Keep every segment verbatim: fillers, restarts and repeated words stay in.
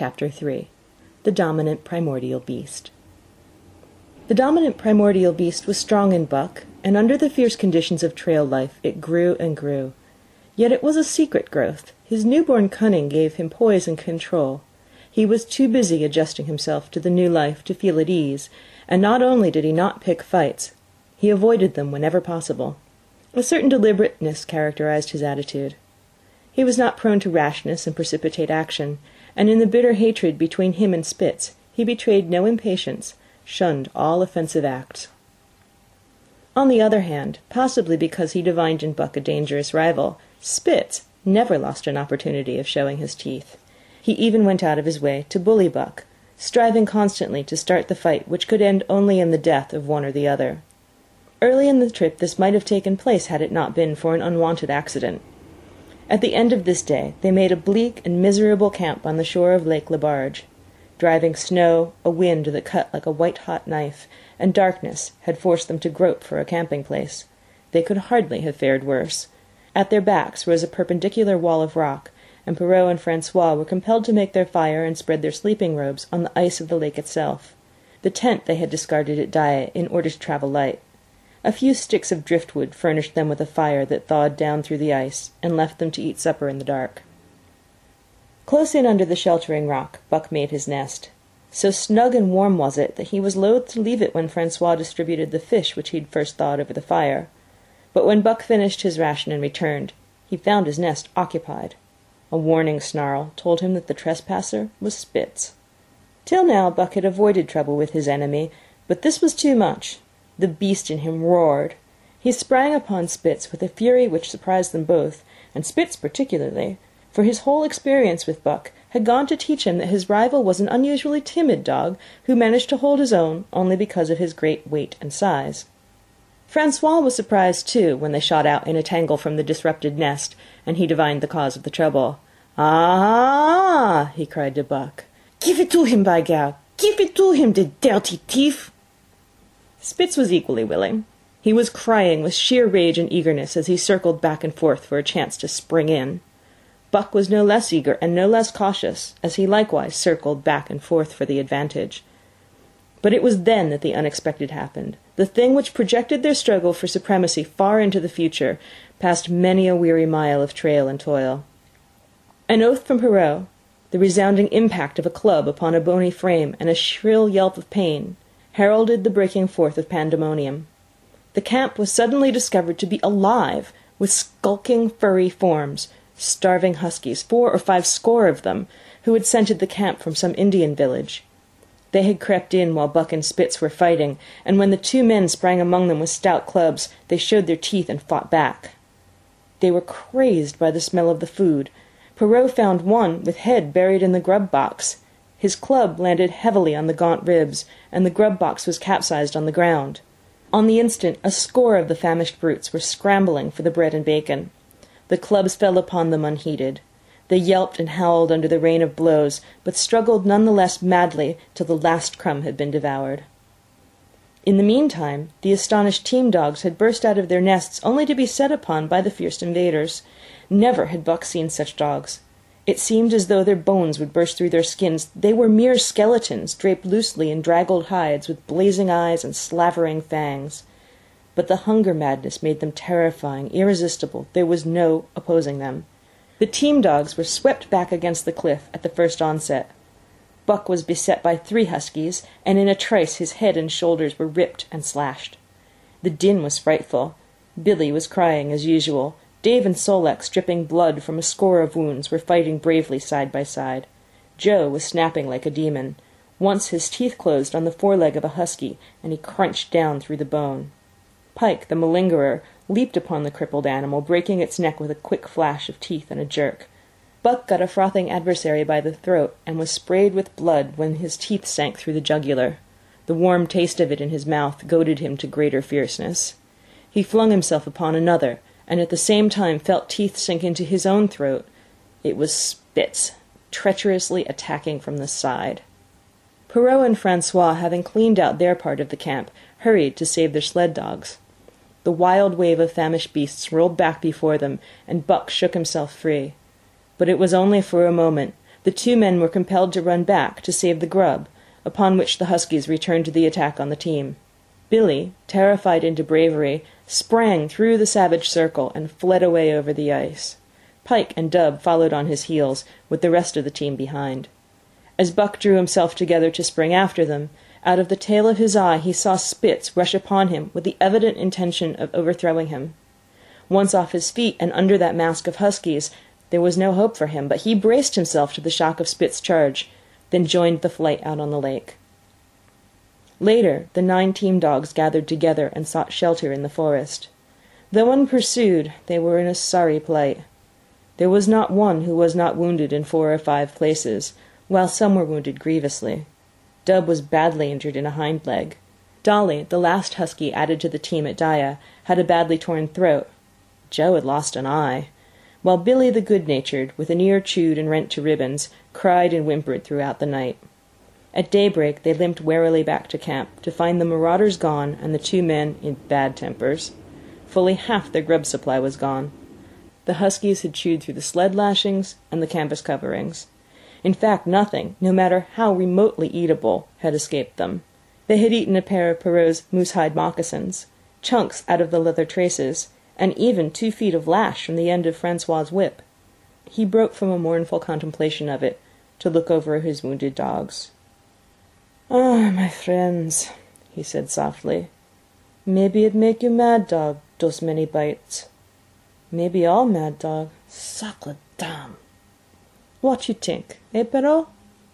Chapter three. The Dominant Primordial Beast. The dominant primordial beast was strong in Buck, and under the fierce conditions of trail life it grew and grew. Yet it was a secret growth. His newborn cunning gave him poise and control. He was too busy adjusting himself to the new life to feel at ease, and not only did he not pick fights, he avoided them whenever possible. A certain deliberateness characterized his attitude. He was not prone to rashness and precipitate action, and in the bitter hatred between him and Spitz he betrayed no impatience, shunned all offensive acts. On the other hand, possibly because he divined in Buck a dangerous rival, Spitz never lost an opportunity of showing his teeth. He even went out of his way to bully Buck, striving constantly to start the fight which could end only in the death of one or the other. Early in the trip this might have taken place had it not been for an unwanted accident. At the end of this day they made a bleak and miserable camp on the shore of Lake Lebarge. Driving snow, a wind that cut like a white-hot knife, and darkness had forced them to grope for a camping place. They could hardly have fared worse. At their backs rose a perpendicular wall of rock, and Perrault and Francois were compelled to make their fire and spread their sleeping robes on the ice of the lake itself. The tent they had discarded at Dyea in order to travel light. A few sticks of driftwood furnished them with a fire that thawed down through the ice, and left them to eat supper in the dark. Close in under the sheltering rock, Buck made his nest. So snug and warm was it that he was loath to leave it when Francois distributed the fish which he had first thawed over the fire. But when Buck finished his ration and returned, he found his nest occupied. A warning snarl told him that the trespasser was Spitz. Till now Buck had avoided trouble with his enemy, but this was too much. The beast in him roared. He sprang upon Spitz with a fury which surprised them both, and Spitz particularly, for his whole experience with Buck had gone to teach him that his rival was an unusually timid dog who managed to hold his own only because of his great weight and size. Francois was surprised, too, when they shot out in a tangle from the disrupted nest, and he divined the cause of the trouble. "Ah!" he cried to Buck. "Give it to him, by gad! Give it to him, the dirty thief!" Spitz was equally willing. He was crying with sheer rage and eagerness as he circled back and forth for a chance to spring in. Buck was no less eager and no less cautious, as he likewise circled back and forth for the advantage. But it was then that the unexpected happened, the thing which projected their struggle for supremacy far into the future, past many a weary mile of trail and toil. An oath from Perrault, the resounding impact of a club upon a bony frame, and a shrill yelp of pain, heralded the breaking forth of pandemonium. The camp was suddenly discovered to be alive with skulking furry forms, starving huskies, four or five score of them, who had scented the camp from some Indian village. They had crept in while Buck and Spitz were fighting, and when the two men sprang among them with stout clubs, they showed their teeth and fought back. They were crazed by the smell of the food. Perrault found one with head buried in the grub box. His club landed heavily on the gaunt ribs, and the grub box was capsized on the ground. On the instant, a score of the famished brutes were scrambling for the bread and bacon. The clubs fell upon them unheeded. They yelped and howled under the rain of blows, but struggled none the less madly till the last crumb had been devoured. In the meantime, the astonished team dogs had burst out of their nests only to be set upon by the fierce invaders. Never had Buck seen such dogs. It seemed as though their bones would burst through their skins. They were mere skeletons, draped loosely in draggled hides, with blazing eyes and slavering fangs. But the hunger madness made them terrifying, irresistible. There was no opposing them. The team dogs were swept back against the cliff at the first onset. Buck was beset by three huskies, and in a trice his head and shoulders were ripped and slashed. The din was frightful. Billy was crying as usual. Dave and Sol-leks, dripping blood from a score of wounds, were fighting bravely side by side. Joe was snapping like a demon. Once his teeth closed on the foreleg of a husky, and he crunched down through the bone. Pike, the malingerer, leaped upon the crippled animal, breaking its neck with a quick flash of teeth and a jerk. Buck got a frothing adversary by the throat, and was sprayed with blood when his teeth sank through the jugular. The warm taste of it in his mouth goaded him to greater fierceness. He flung himself upon another, and at the same time felt teeth sink into his own throat. It was Spitz, treacherously attacking from the side. Perrault and Francois, having cleaned out their part of the camp, hurried to save their sled dogs. The wild wave of famished beasts rolled back before them, and Buck shook himself free. But it was only for a moment, the two men were compelled to run back to save the grub, upon which the huskies returned to the attack on the team. Billy, terrified into bravery, sprang through the savage circle and fled away over the ice. Pike and Dub followed on his heels, with the rest of the team behind. As Buck drew himself together to spring after them, out of the tail of his eye he saw Spitz rush upon him with the evident intention of overthrowing him. Once off his feet and under that mask of huskies, there was no hope for him, but he braced himself to the shock of Spitz's charge, then joined the flight out on the lake. Later, the nine team dogs gathered together and sought shelter in the forest. Though unpursued, they were in a sorry plight. There was not one who was not wounded in four or five places, while some were wounded grievously. Dub was badly injured in a hind leg. Dolly, the last husky added to the team at Dyea, had a badly torn throat. Joe had lost an eye, while Billy the good-natured, with an ear chewed and rent to ribbons, cried and whimpered throughout the night. At daybreak they limped warily back to camp, to find the marauders gone and the two men in bad tempers. Fully half their grub supply was gone. The huskies had chewed through the sled lashings and the canvas coverings. In fact, nothing, no matter how remotely eatable, had escaped them. They had eaten a pair of Perrault's moose-hide moccasins, chunks out of the leather traces, and even two feet of lash from the end of Francois's whip. He broke from a mournful contemplation of it to look over his wounded dogs. "Ah, my friends," he said softly, "maybe it make you mad dog, those many bites. Maybe all mad dog. Sacre dame! What you think, eh, Perrault?"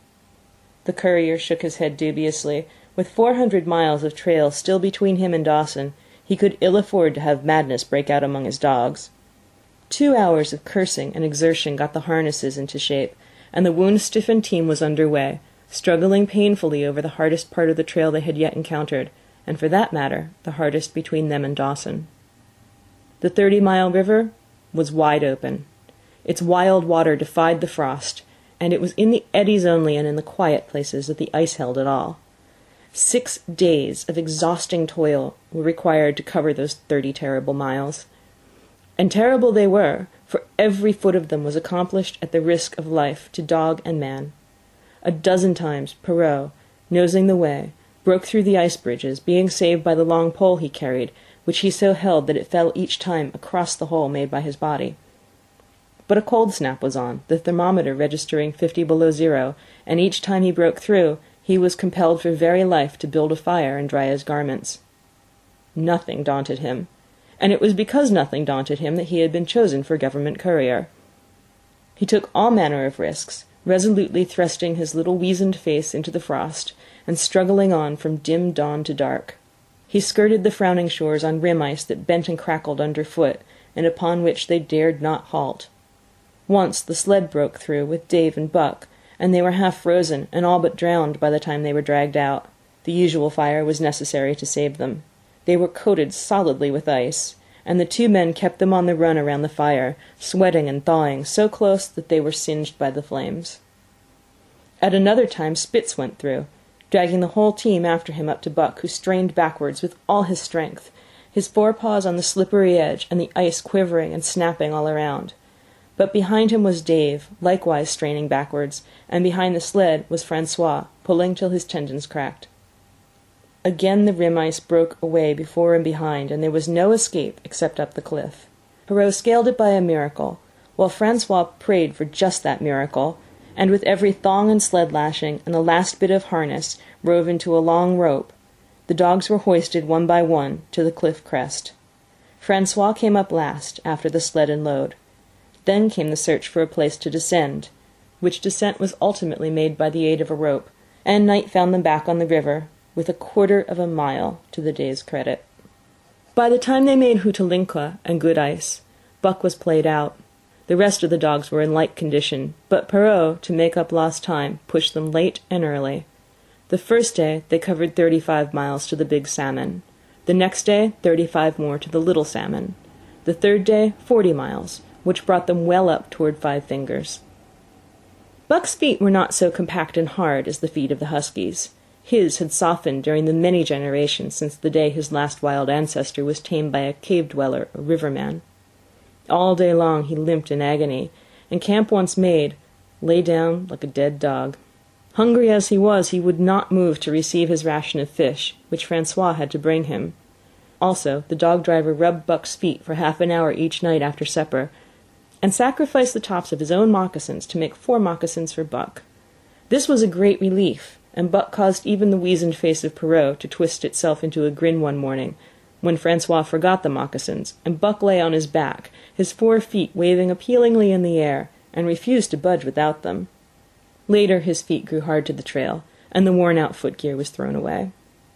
The courier shook his head dubiously. With four hundred miles of trail still between him and Dawson, he could ill afford to have madness break out among his dogs. Two hours of cursing and exertion got the harnesses into shape, and the wound-stiffened team was under way, struggling painfully over the hardest part of the trail they had yet encountered, and for that matter, the hardest between them and Dawson. The thirty-mile river was wide open. Its wild water defied the frost, and it was in the eddies only and in the quiet places that the ice held at all. Six days of exhausting toil were required to cover those thirty terrible miles. And terrible they were, for every foot of them was accomplished at the risk of life to dog and man. A dozen times Perrault, nosing the way, broke through the ice bridges, being saved by the long pole he carried, which he so held that it fell each time across the hole made by his body. But a cold snap was on, the thermometer registering fifty below zero, and each time he broke through, he was compelled for very life to build a fire and dry his garments. Nothing daunted him, and it was because nothing daunted him that he had been chosen for government courier. He took all manner of risks, resolutely thrusting his little weazened face into the frost, and struggling on from dim dawn to dark. He skirted the frowning shores on rim ice that bent and crackled underfoot, and upon which they dared not halt. Once the sled broke through with Dave and Buck, and they were half frozen and all but drowned by the time they were dragged out. The usual fire was necessary to save them. They were coated solidly with ice, and the two men kept them on the run around the fire, sweating and thawing so close that they were singed by the flames. At another time Spitz went through, dragging the whole team after him up to Buck, who strained backwards with all his strength, his forepaws on the slippery edge and the ice quivering and snapping all around. But behind him was Dave, likewise straining backwards, and behind the sled was Francois, pulling till his tendons cracked. Again the rim ice broke away before and behind, and there was no escape except up the cliff. Perrault scaled it by a miracle, while Francois prayed for just that miracle, and with every thong and sled lashing and the last bit of harness rove into a long rope, the dogs were hoisted one by one to the cliff crest. Francois came up last, after the sled and load. Then came the search for a place to descend, which descent was ultimately made by the aid of a rope, and night found them back on the river, with a quarter of a mile to the day's credit. By the time they made Hootalinqua and good ice, Buck was played out. The rest of the dogs were in like condition, but Perrault, to make up lost time, pushed them late and early. The first day they covered thirty-five miles to the Big Salmon. The next day, thirty-five more to the Little Salmon. The third day, forty miles, which brought them well up toward Five Fingers. Buck's feet were not so compact and hard as the feet of the huskies. His had softened during the many generations since the day his last wild ancestor was tamed by a cave-dweller or riverman. All day long he limped in agony, and camp once made, lay down like a dead dog. Hungry as he was, he would not move to receive his ration of fish, which Francois had to bring him. Also, the dog-driver rubbed Buck's feet for half an hour each night after supper, and sacrificed the tops of his own moccasins to make four moccasins for Buck. This was a great relief, and Buck caused even the weazened face of Perrault to twist itself into a grin one morning, when Francois forgot the moccasins, and Buck lay on his back, his four feet waving appealingly in the air, and refused to budge without them. Later his feet grew hard to the trail, and the worn-out footgear was thrown away.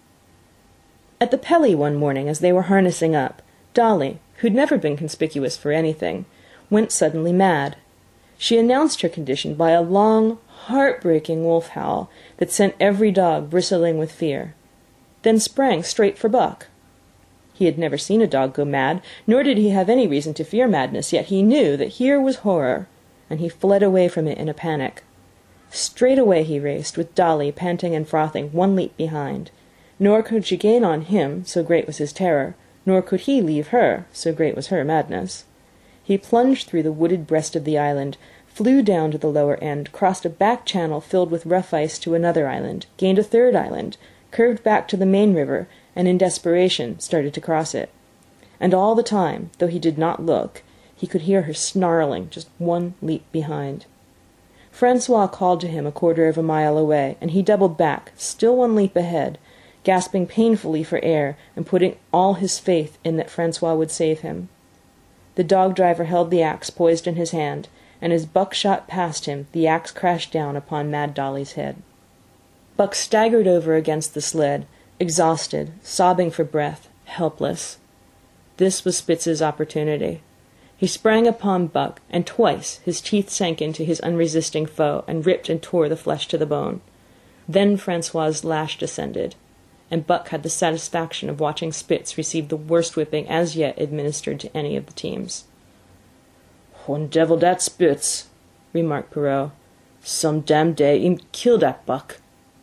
At the Pelly one morning, as they were harnessing up, Dolly, who'd never been conspicuous for anything, went suddenly mad. She announced her condition by a long, heartbreaking wolf howl that sent every dog bristling with fear, then sprang straight for Buck. He had never seen a dog go mad, nor did he have any reason to fear madness, yet he knew that here was horror, and he fled away from it in a panic. Straight away he raced, with Dolly panting and frothing, one leap behind. Nor could she gain on him, so great was his terror, nor could he leave her, so great was her madness. He plunged through the wooded breast of the island, flew down to the lower end, crossed a back channel filled with rough ice to another island, gained a third island, curved back to the main river, and in desperation started to cross it. And all the time, though he did not look, he could hear her snarling just one leap behind. Francois called to him a quarter of a mile away, and he doubled back, still one leap ahead, gasping painfully for air and putting all his faith in that Francois would save him. The dog-driver held the axe poised in his hand, and as Buck shot past him, the axe crashed down upon Mad Dolly's head. Buck staggered over against the sled, exhausted, sobbing for breath, helpless. This was Spitz's opportunity. He sprang upon Buck, and twice his teeth sank into his unresisting foe and ripped and tore the flesh to the bone. Then Francois's lash descended, and Buck had the satisfaction of watching Spitz receive the worst whipping as yet administered to any of the teams. "One devil dat Spitz," remarked Perrault. "Some damn day him kill dat Buck."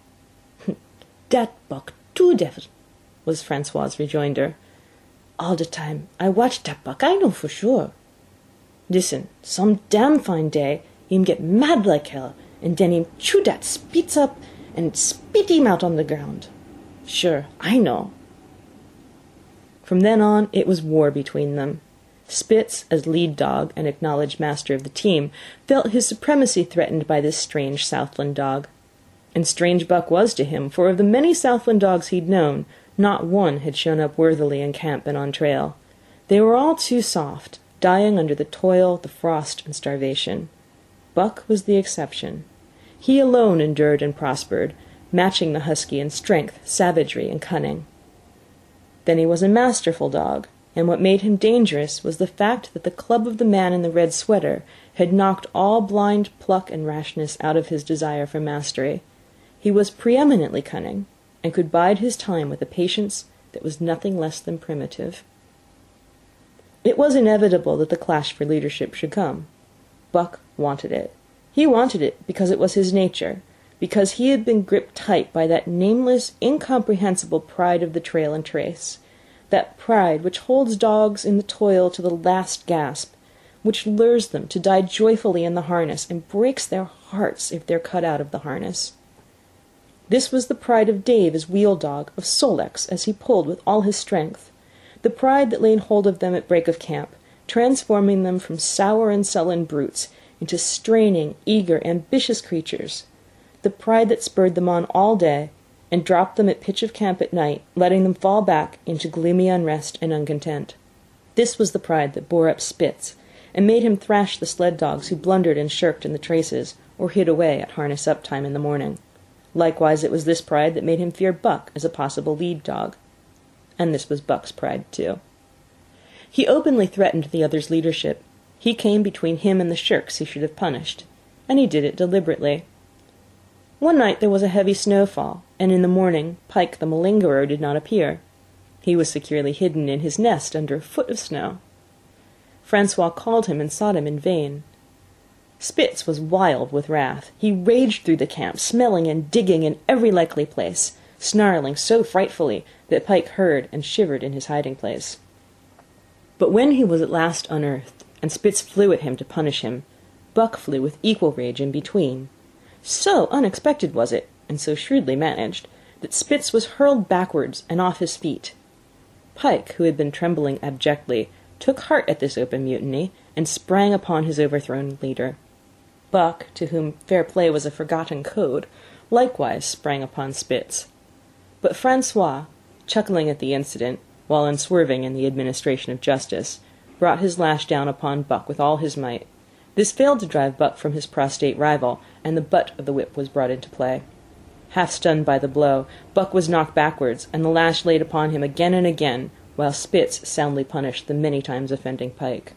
"Dat Buck two devil," was Francois's rejoinder. "All the time I watch dat Buck, I know for sure. Listen, some damn fine day him get mad like hell, and then him chew dat Spitz up and spit him out on the ground. Sure, I know." From then on, it was war between them. Spitz, as lead dog and acknowledged master of the team, felt his supremacy threatened by this strange Southland dog. And strange Buck was to him, for of the many Southland dogs he'd known, not one had shown up worthily in camp and on trail. They were all too soft, dying under the toil, the frost, and starvation. Buck was the exception. He alone endured and prospered, matching the husky in strength, savagery, and cunning. Then he was a masterful dog, and what made him dangerous was the fact that the club of the man in the red sweater had knocked all blind pluck and rashness out of his desire for mastery. He was preeminently cunning, and could bide his time with a patience that was nothing less than primitive. It was inevitable that the clash for leadership should come. Buck wanted it. He wanted it because it was his nature, because he had been gripped tight by that nameless, incomprehensible pride of the trail and trace, that pride which holds dogs in the toil to the last gasp, which lures them to die joyfully in the harness and breaks their hearts if they're cut out of the harness. This was the pride of Dave as wheel dog, of Sol-leks as he pulled with all his strength, the pride that laid hold of them at break of camp, transforming them from sour and sullen brutes into straining, eager, ambitious creatures, the pride that spurred them on all day and dropped them at pitch of camp at night, letting them fall back into gloomy unrest and uncontent. This was the pride that bore up Spitz, and made him thrash the sled dogs who blundered and shirked in the traces, or hid away at harness-up time in the morning. Likewise, it was this pride that made him fear Buck as a possible lead dog. And this was Buck's pride, too. He openly threatened the other's leadership. He came between him and the shirks he should have punished, and he did it deliberately. One night there was a heavy snowfall, and in the morning Pike the malingerer did not appear. He was securely hidden in his nest under a foot of snow. Francois called him and sought him in vain. Spitz was wild with wrath. He raged through the camp, smelling and digging in every likely place, snarling so frightfully that Pike heard and shivered in his hiding-place. But when he was at last unearthed, and Spitz flew at him to punish him, Buck flew with equal rage in between. So unexpected was it, and so shrewdly managed, that Spitz was hurled backwards and off his feet. Pike, who had been trembling abjectly, took heart at this open mutiny, and sprang upon his overthrown leader. Buck, to whom fair play was a forgotten code, likewise sprang upon Spitz. But Francois, chuckling at the incident, while unswerving in the administration of justice, brought his lash down upon Buck with all his might. This failed to drive Buck from his prostrate rival, and the butt of the whip was brought into play. Half stunned by the blow, Buck was knocked backwards, and the lash laid upon him again and again, while Spitz soundly punished the many times offending Pike.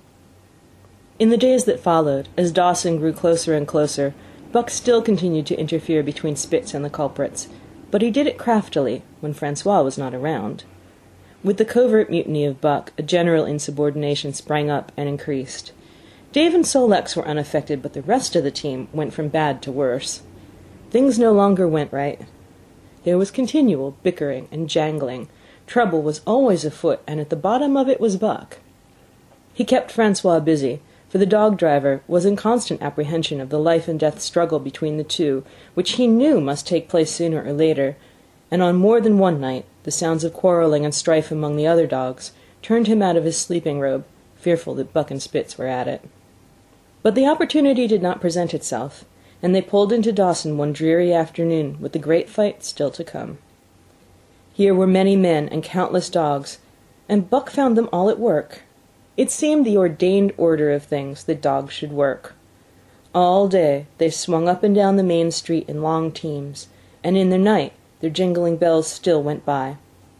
In the days that followed, as Dawson grew closer and closer, Buck still continued to interfere between Spitz and the culprits, but he did it craftily, when Francois was not around. With the covert mutiny of Buck, a general insubordination sprang up and increased. Dave and Sol-Leks were unaffected, but the rest of the team went from bad to worse. Things no longer went right. There was continual bickering and jangling. Trouble was always afoot, and at the bottom of it was Buck. He kept Francois busy, for the dog-driver was in constant apprehension of the life-and-death struggle between the two, which he knew must take place sooner or later, and on more than one night the sounds of quarrelling and strife among the other dogs turned him out of his sleeping robe, fearful that Buck and Spitz were at it. But the opportunity did not present itself, and they pulled into Dawson one dreary afternoon with the great fight still to come. Here were many men and countless dogs, and Buck found them all at work. It seemed the ordained order of things that dogs should work. All day they swung up and down the main street in long teams, and in the night their jingling bells still went by.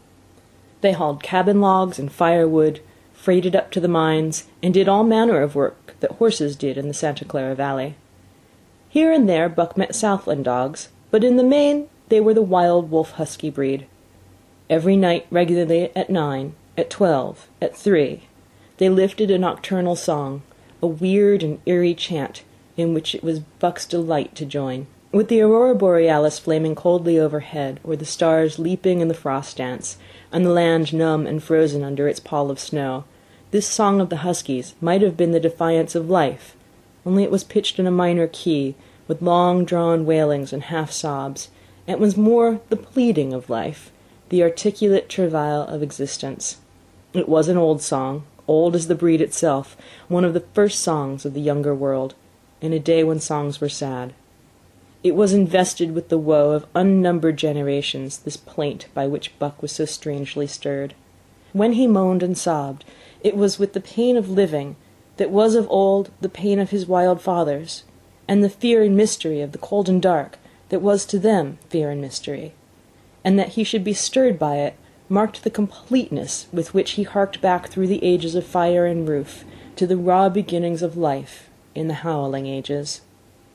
They hauled cabin logs and firewood, freighted up to the mines, and did all manner of work that horses did in the Santa Clara Valley. Here and there Buck met Southland dogs, but in the main they were the wild wolf husky breed. Every night regularly at nine, at twelve, at three, they lifted a nocturnal song, a weird and eerie chant, in which it was Buck's delight to join. With the aurora borealis flaming coldly overhead, or the stars leaping in the frost dance, and the land numb and frozen under its pall of snow, this song of the huskies might have been the defiance of life, only it was pitched in a minor key, with long-drawn wailings and half-sobs, and it was more the pleading of life, the articulate travail of existence. It was an old song, old as the breed itself, one of the first songs of the younger world, in a day when songs were sad. It was invested with the woe of unnumbered generations, this plaint by which Buck was so strangely stirred. When he moaned and sobbed, it was with the pain of living that was of old the pain of his wild fathers, and the fear and mystery of the cold and dark that was to them fear and mystery, and that he should be stirred by it marked the completeness with which he harked back through the ages of fire and roof to the raw beginnings of life in the howling ages.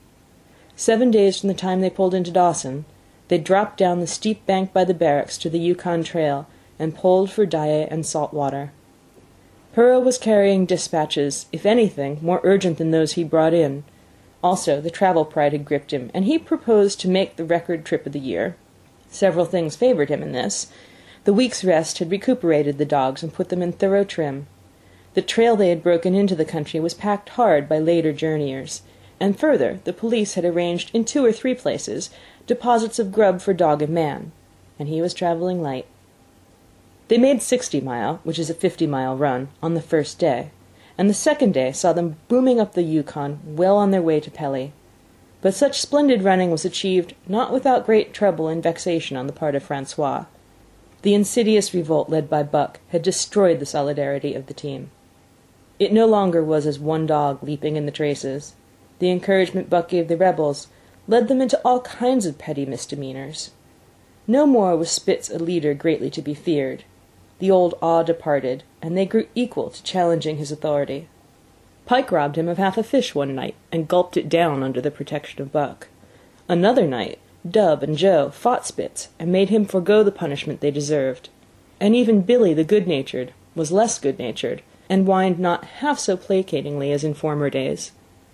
Seven days from the time they pulled into Dawson, they dropped down the steep bank by the barracks to the Yukon Trail and pulled for Dyea and Saltwater. Perra was carrying dispatches, if anything, more urgent than those he brought in. Also, the travel pride had gripped him, and he proposed to make the record trip of the year. Several things favoured him in this. The week's rest had recuperated the dogs and put them in thorough trim. The trail they had broken into the country was packed hard by later journeyers, and further, the police had arranged in two or three places deposits of grub for dog and man, and he was travelling light. They made Sixty Mile, which is a fifty-mile run, on the first day, and the second day saw them booming up the Yukon well on their way to Pelly. But such splendid running was achieved not without great trouble and vexation on the part of Francois. The insidious revolt led by Buck had destroyed the solidarity of the team. It no longer was as one dog leaping in the traces. The encouragement Buck gave the rebels led them into all kinds of petty misdemeanors. No more was Spitz a leader greatly to be feared. The old awe departed, and they grew equal to challenging his authority. Pike robbed him of half a fish one night, and gulped it down under the protection of Buck. Another night, Dub and Joe fought Spitz, and made him forego the punishment they deserved. And even Billy the good-natured was less good-natured, and whined not half so placatingly as in former days.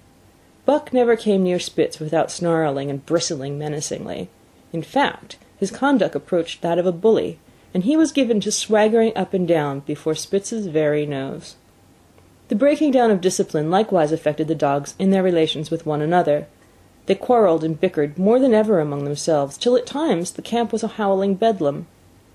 Buck never came near Spitz without snarling and bristling menacingly. In fact, his conduct approached that of a bully, and he was given to swaggering up and down before Spitz's very nose. The breaking down of discipline likewise affected the dogs in their relations with one another. They quarrelled and bickered more than ever among themselves, till at times the camp was a howling bedlam.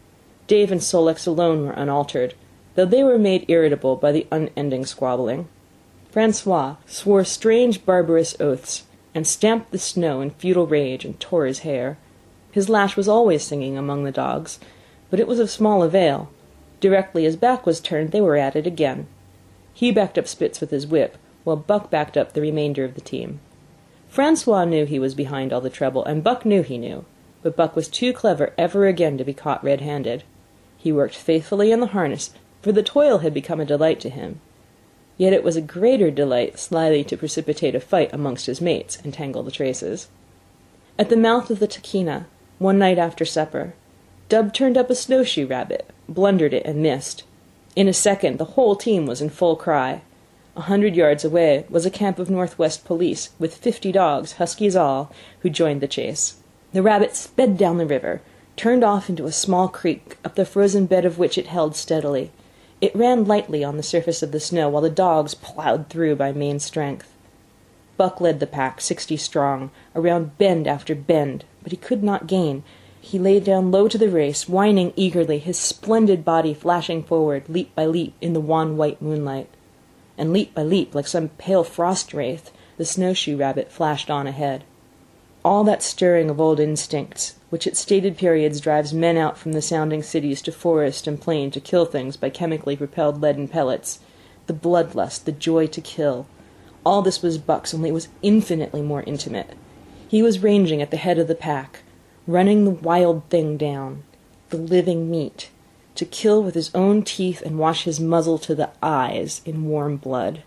Dave and Sol-leks alone were unaltered, though they were made irritable by the unending squabbling. Francois swore strange barbarous oaths, and stamped the snow in futile rage, and tore his hair. His lash was always singing among the dogs, but it was of small avail. Directly his back was turned, they were at it again. He backed up Spitz with his whip, while Buck backed up the remainder of the team. Francois knew he was behind all the trouble, and Buck knew he knew, but Buck was too clever ever again to be caught red-handed. He worked faithfully in the harness, for the toil had become a delight to him. Yet it was a greater delight slyly to precipitate a fight amongst his mates and tangle the traces. At the mouth of the Tahkeena, one night after supper, Dub turned up a snowshoe rabbit, blundered it, and missed. In a second the whole team was in full cry. A hundred yards away was a camp of Northwest police, with fifty dogs, huskies all, who joined the chase. The rabbit sped down the river, turned off into a small creek, up the frozen bed of which it held steadily. It ran lightly on the surface of the snow, while the dogs ploughed through by main strength. Buck led the pack, sixty strong, around bend after bend, but he could not gain. He lay down low to the race, whining eagerly, his splendid body flashing forward, leap by leap, in the wan white moonlight. And leap by leap, like some pale frost wraith, the snowshoe rabbit flashed on ahead. All that stirring of old instincts, which at stated periods drives men out from the sounding cities to forest and plain to kill things by chemically propelled leaden pellets, the bloodlust, the joy to kill, all this was Buck's, only it was infinitely more intimate. He was ranging at the head of the pack, running the wild thing down, the living meat, to kill with his own teeth and wash his muzzle to the eyes in warm blood.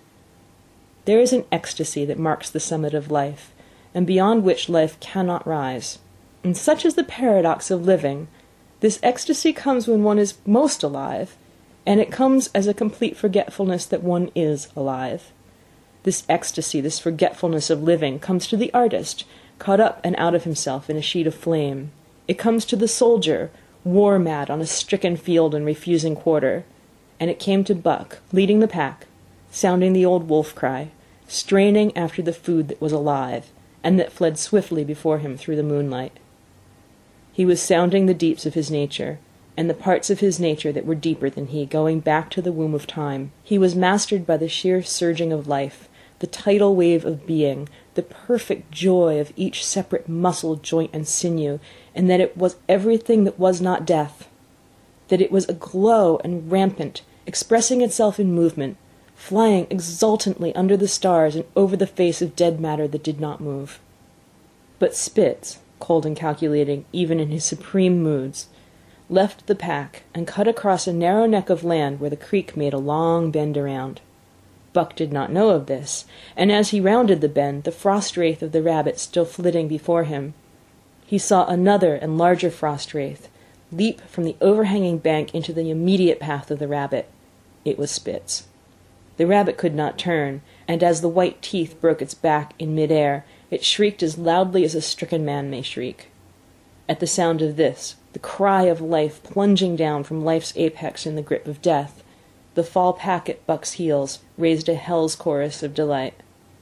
There is an ecstasy that marks the summit of life, and beyond which life cannot rise. And such is the paradox of living. This ecstasy comes when one is most alive, and it comes as a complete forgetfulness that one is alive. This ecstasy, this forgetfulness of living, comes to the artist, caught up and out of himself in a sheet of flame. It comes to the soldier, war-mad on a stricken field and refusing quarter. And it came to Buck, leading the pack, sounding the old wolf cry, straining after the food that was alive, and that fled swiftly before him through the moonlight. He was sounding the deeps of his nature, and the parts of his nature that were deeper than he, going back to the womb of time. He was mastered by the sheer surging of life, the tidal wave of being, the perfect joy of each separate muscle, joint, and sinew, and that it was everything that was not death, that it was aglow and rampant, expressing itself in movement, flying exultantly under the stars and over the face of dead matter that did not move. But Spitz, cold and calculating even in his supreme moods, left the pack and cut across a narrow neck of land where the creek made a long bend around. Buck did not know of this, and as he rounded the bend, the frost wraith of the rabbit still flitting before him, he saw another and larger frost wraith leap from the overhanging bank into the immediate path of the rabbit. It was Spitz. The rabbit could not turn, and as the white teeth broke its back in mid-air, it shrieked as loudly as a stricken man may shriek. At the sound of this, the cry of life plunging down from life's apex in the grip of death, the fall pack at Buck's heels raised a hell's chorus of delight.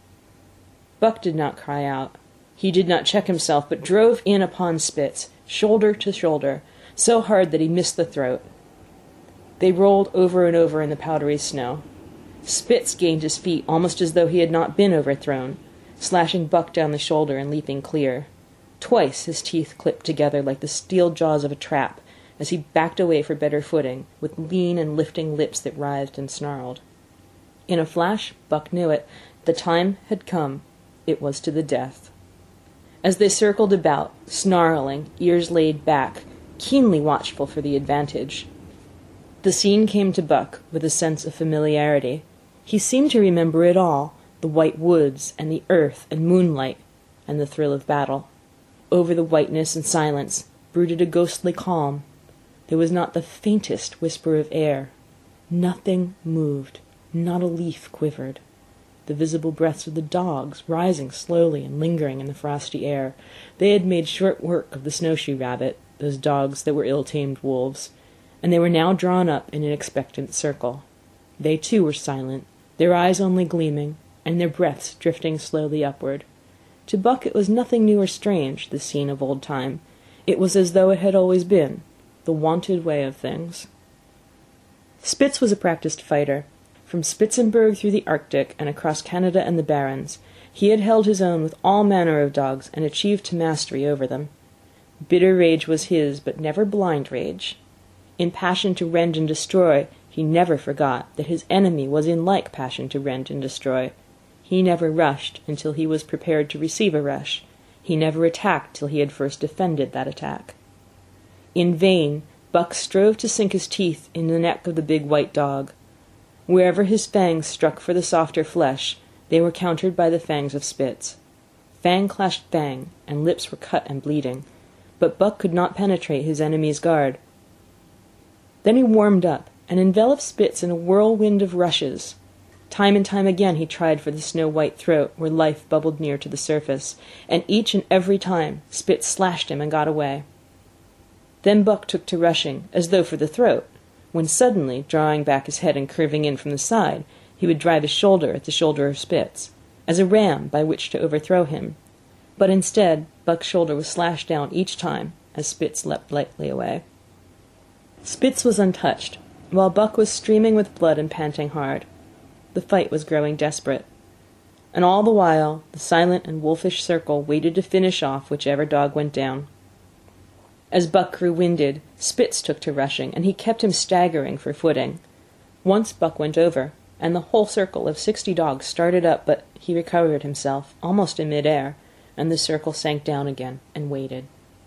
Buck did not cry out. He did not check himself, but drove in upon Spitz, shoulder to shoulder, so hard that he missed the throat. They rolled over and over in the powdery snow. Spitz gained his feet almost as though he had not been overthrown, slashing Buck down the shoulder and leaping clear. Twice his teeth clipped together like the steel jaws of a trap as he backed away for better footing, with lean and lifting lips that writhed and snarled. In a flash, Buck knew it. The time had come. It was to the death. As they circled about, snarling, ears laid back, keenly watchful for the advantage, the scene came to Buck with a sense of familiarity. He seemed to remember it all, the white woods and the earth and moonlight and the thrill of battle. Over the whiteness and silence brooded a ghostly calm. There was not the faintest whisper of air. Nothing moved. Not a leaf quivered. The visible breaths of the dogs, rising slowly and lingering in the frosty air. They had made short work of the snowshoe rabbit, those dogs that were ill-tamed wolves, and they were now drawn up in an expectant circle. They too were silent, their eyes only gleaming, and their breaths drifting slowly upward. To Buck it was nothing new or strange, this scene of old time. It was as though it had always been, the wonted way of things. Spitz was a practised fighter. From Spitzenberg through the Arctic and across Canada and the Barrens, he had held his own with all manner of dogs and achieved to mastery over them. Bitter rage was his, but never blind rage. In passion to rend and destroy, he never forgot that his enemy was in like passion to rend and destroy. He never rushed until he was prepared to receive a rush. He never attacked till he had first defended that attack. In vain, Buck strove to sink his teeth in the neck of the big white dog. Wherever his fangs struck for the softer flesh, they were countered by the fangs of Spitz. Fang clashed fang, and lips were cut and bleeding, but Buck could not penetrate his enemy's guard. Then he warmed up, and enveloped Spitz in a whirlwind of rushes. Time and time again he tried for the snow-white throat, where life bubbled near to the surface, and each and every time Spitz slashed him and got away. Then Buck took to rushing, as though for the throat, when suddenly, drawing back his head and curving in from the side, he would drive his shoulder at the shoulder of Spitz, as a ram by which to overthrow him. But instead, Buck's shoulder was slashed down each time, as Spitz leapt lightly away. Spitz was untouched, while Buck was streaming with blood and panting hard. The fight was growing desperate. And all the while, the silent and wolfish circle waited to finish off whichever dog went down. As Buck grew winded, Spitz took to rushing, and he kept him staggering for footing. Once Buck went over, and the whole circle of sixty dogs started up, but he recovered himself, almost in mid-air, and the circle sank down again and waited.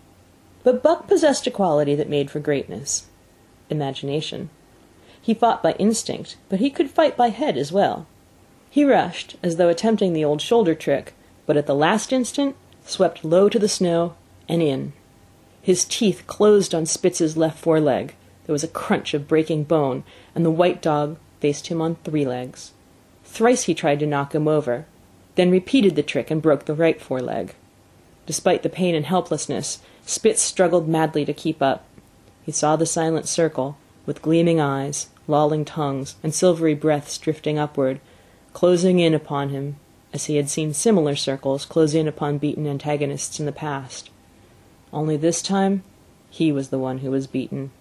But Buck possessed a quality that made for greatness: imagination. He fought by instinct, but he could fight by head as well. He rushed, as though attempting the old shoulder trick, but at the last instant swept low to the snow and in. His teeth closed on Spitz's left foreleg. There was a crunch of breaking bone, and the white dog faced him on three legs. Thrice he tried to knock him over, then repeated the trick and broke the right foreleg. Despite the pain and helplessness, Spitz struggled madly to keep up. He saw the silent circle, with gleaming eyes, lolling tongues, and silvery breaths drifting upward, closing in upon him, as he had seen similar circles close in upon beaten antagonists in the past. Only this time, he was the one who was beaten.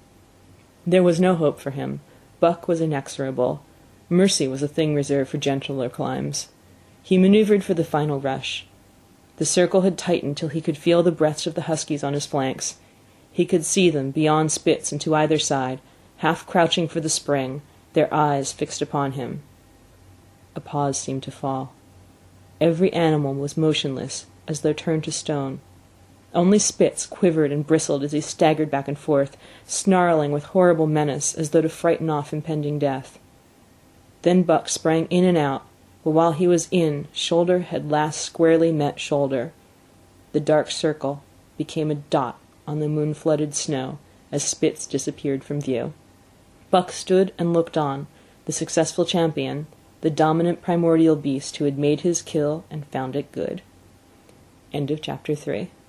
There was no hope for him. Buck was inexorable. Mercy was a thing reserved for gentler climes. He maneuvered for the final rush. The circle had tightened till he could feel the breaths of the huskies on his flanks. He could see them beyond Spitz and to either side, half crouching for the spring, their eyes fixed upon him. A pause seemed to fall. Every animal was motionless, as though turned to stone. Only Spitz quivered and bristled as he staggered back and forth, snarling with horrible menace, as though to frighten off impending death. Then Buck sprang in and out, but while he was in, shoulder had last squarely met shoulder. The dark circle became a dot on the moon-flooded snow as Spitz disappeared from view. Buck stood and looked on, the successful champion, the dominant primordial beast who had made his kill and found it good. End of chapter three.